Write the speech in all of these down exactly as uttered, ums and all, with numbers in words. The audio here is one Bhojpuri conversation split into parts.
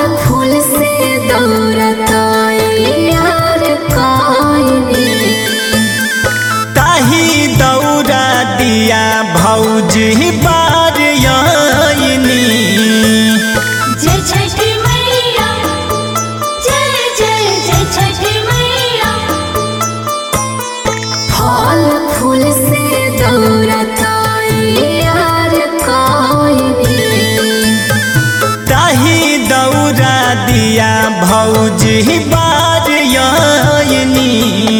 फूल से दौड़ता यार कोई ताही दौरा दिया भौजी बार यानी। जय छठी मैया जय जय जय छठी मैया। फल फूल से दौड़ता यार कोई ताही दौरा दिया भौजी बार यानी।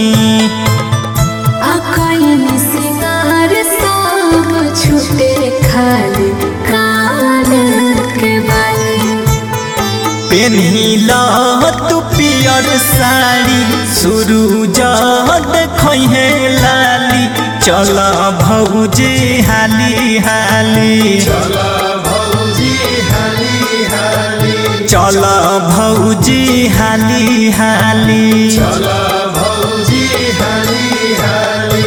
सिंगार सब छुटे खाली कान के बाली। पेन्हिला तू पियर साड़ी सुरूज देखै लाली। चल भौजी हाली हाली चल भौजी हाली हाली चल भौजी हाली हाली चल भौजी हाली हाली।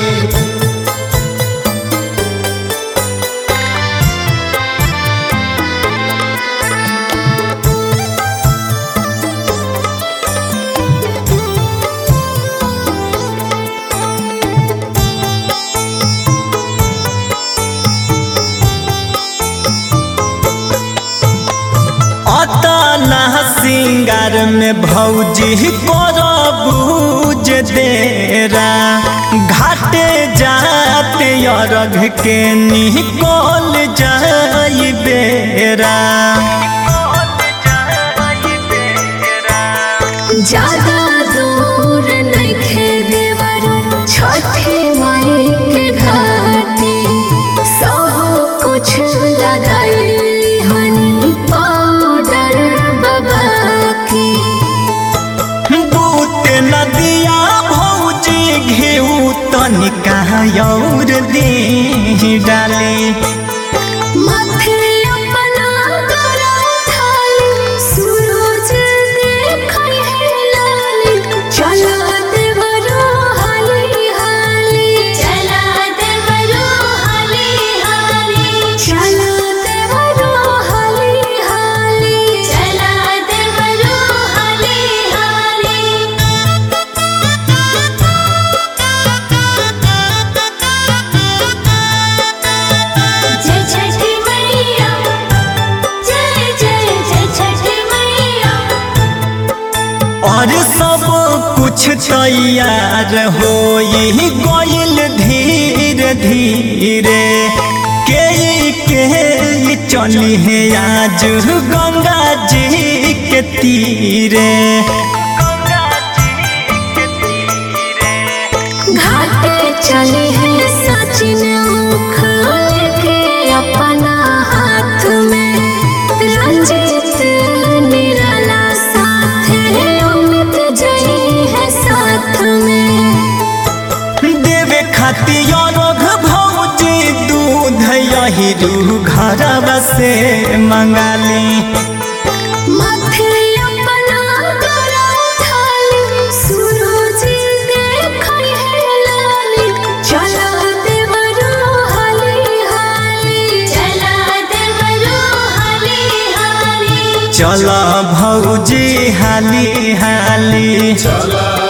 अतना सिंगार में भौजी परबूज देरा। घाटे जाते अरघ के निकल जाई बेरा। ज्यादा दूर नइखे देवर छठी माई के घाटी। सब कुछ लगाई हनी पाउडर बाबा की। बूते नदिया भौजी घेऊ तनिका और दे डाले। माथे अपना गला थाली सूरज देखै है लाली। चला देवरो हाली हाली चला देवरो हाली हाली चला देवरो हाली हाली चला देवरो हाली हाली। जय छठी मैया जय जय जय छठी मैया। और सब कुछ तैयार होई गइल धीरे धीरे। के के चली है आज गंगा जी के तीरे। घाटे चले हैं सचिन मुख लेके अपना हाथ में। रंजित निराला साथ है अमित जई है साथ में। देवे खातिर रघ भौजी दूध यही रू घरवा से मंगाली। माथे अपना गला थाली सूरज देखै है लाली। चला देवरो हाली हाली चला देवरो हाली हाली चल भौजी हाली हाली चल